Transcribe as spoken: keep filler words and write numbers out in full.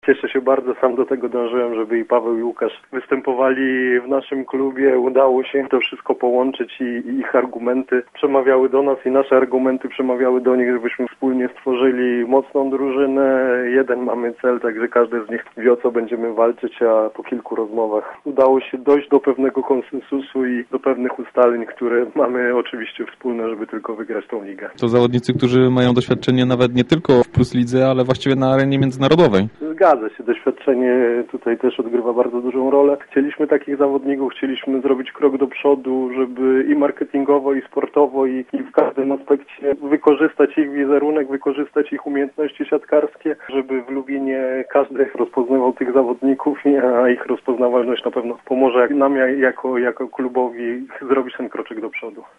Cieszę się bardzo, sam do tego dążyłem, żeby i Paweł i Łukasz występowali w naszym klubie. Udało się to wszystko połączyć i, i ich argumenty przemawiały do nas i nasze argumenty przemawiały do nich, żebyśmy wspólnie stworzyli mocną drużynę. Jeden mamy cel, także każdy z nich wie, o co będziemy walczyć, a po kilku rozmowach udało się dojść do pewnego konsensusu i do pewnych ustaleń, które mamy oczywiście wspólne, żeby tylko wygrać tą ligę. To zawodnicy, którzy mają doświadczenie nawet nie tylko w Plus Lidze, ale właściwie na arenie międzynarodowej. Zgadza się, doświadczenie tutaj też odgrywa bardzo dużą rolę. Chcieliśmy takich zawodników, chcieliśmy zrobić krok do przodu, żeby i marketingowo, i sportowo, i, i w każdym aspekcie wykorzystać ich wizerunek, wykorzystać ich umiejętności siatkarskie, żeby w Lubinie każdy rozpoznawał tych zawodników, a ich rozpoznawalność na pewno pomoże nam jako, jako klubowi zrobić ten kroczek do przodu.